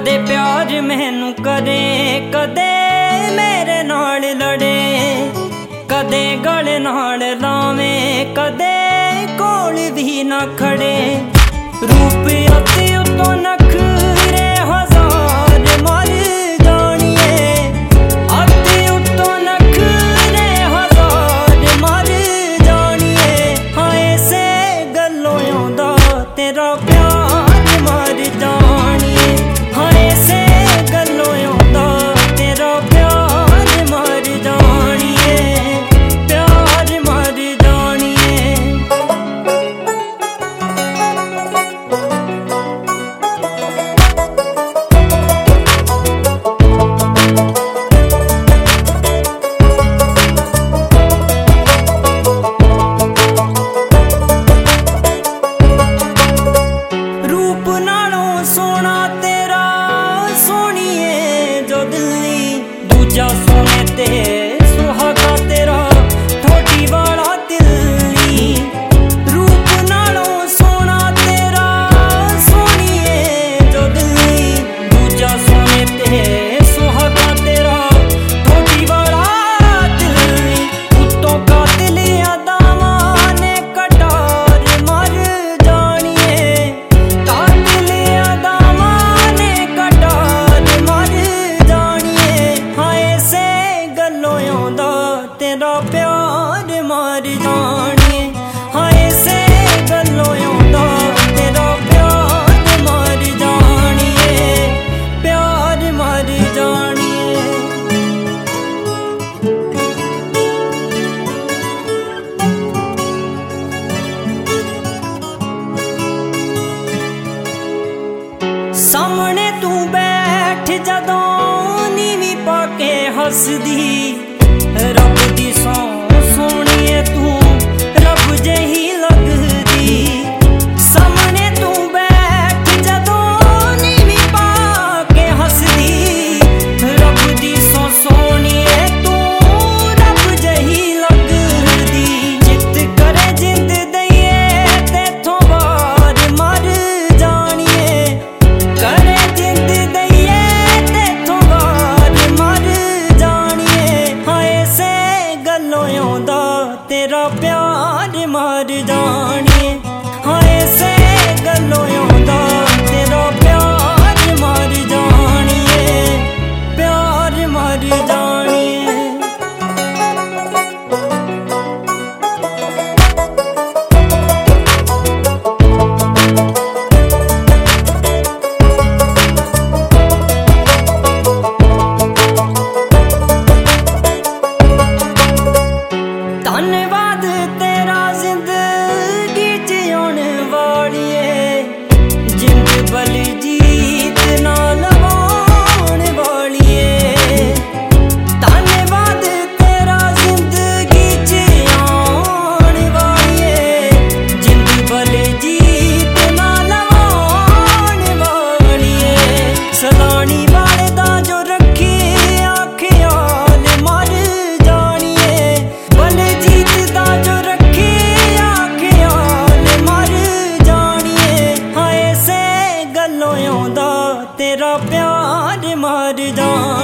कदे प्यार मैनू करे, कदे मेरे नाल लड़े, कदे गले नाल लावे, कदे कोल भी ना खड़े। रूप अति उतो नखरे हजार मर जानिए, अति उतो नखरे हजार मर जानिए। हाँ ऐसे गलों आउंदा तेरा प्यार मर जानिए, हाँ ऐसे गलों आउंदा तेरा प्यार मर जानिए, प्यार मर जानिए। रूप नालों सोना तेरा सोनिए जो दिल्ली, दूजा सोने ते सुहागा तेरा ठोडी वाला दिल्ली। रूप नालों सोना तेरा सोनिए जो दिल्ली, दूजा सोने ते सुहागा तेरा ठोडी वाला दिल्ली। उत्तों कातिलिया दावा ने कटार मर जानिए, कातिलिया दावा ने कटार मर जानिए। हाँ ऐसे गलों आउंदा तेरा प्यार मर जानिए, हाँ ऐसे गलों आउंदा तेरा प्यार मर जानिए, प्यार मर जानिए। सामने तू बैठ जदों नीवी पाके हसदी, रब दी सौ सोनिए तू रब जही लगदी। सामने तू बैठ जदों नीवी पाके हसदी, रब दी सौ सोनिए तू रब जही लगदी। जित करे जिंद दइए तेथों बार मर जानिए, करे जिंद दइए तेथों बार मर जानिए। हाँ ऐसे गलों आउंदा तेरा प्यार मर जानिए, हाँ ऐसे गलों आउंदा तेरा प्यार मर जानिए, प्यार मर जानिए। धन्यवाद तेरा जिंदगी जिउण वालिए, जिंद बलजीत ना लवाउण वालिए। धन्यवाद तेरा जिंदगी जिउण वालिए, जिंद बलजीत ना लवाउण वालिए। सलानी वाले दा जो रखी ख्याल मर जानिए, बलजीत दा जो रखी ख्याल मर जानिए। हाँ ऐसे गलों आउंदा तेरा प्यार मर जानिए।